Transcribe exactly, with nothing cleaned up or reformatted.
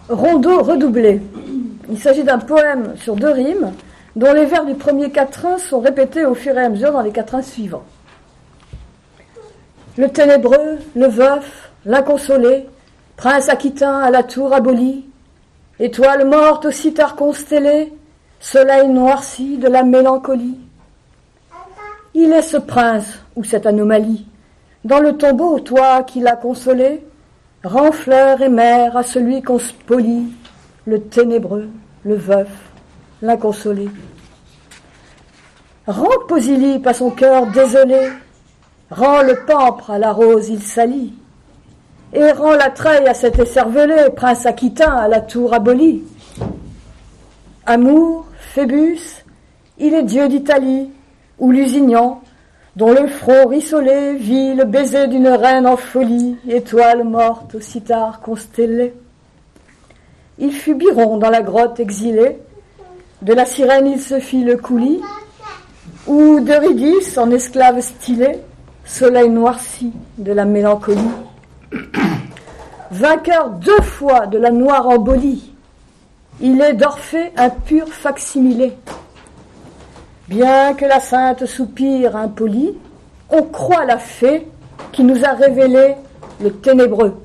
Rondeau redoublé. Il s'agit d'un poème sur deux rimes, dont les vers du premier quatrain sont répétés au fur et à mesure dans les quatrains suivants. Le ténébreux, le veuf, l'inconsolé, prince aquitain à la tour abolie, étoile morte aussi tard constellée, soleil noirci de la mélancolie. Il est ce prince ou cette anomalie, dans le tombeau, toi qui l'as consolé, rends fleur et mère à celui qu'on spolie, le ténébreux, le veuf, l'inconsolé. Rends Posylipe à son cœur désolé, rends le pampre à la rose il salit, et rends la treille à cet écervelé, prince aquitain à la tour abolie. Amour, Phébus, il est dieu d'Italie, ou Lusignan, dont le front rissolé vit le baiser d'une reine en folie, étoile morte aussi tard constellée. Il fut Biron dans la grotte exilée, de la sirène il se fit le coulis, ou d'Eurydice en esclave stylé, soleil noirci de la mélancolie. Vainqueur deux fois de la noire embolie, il est d'Orphée un pur facsimilé. Bien que la sainte soupire impolie, on croit la fée qui nous a révélé le ténébreux.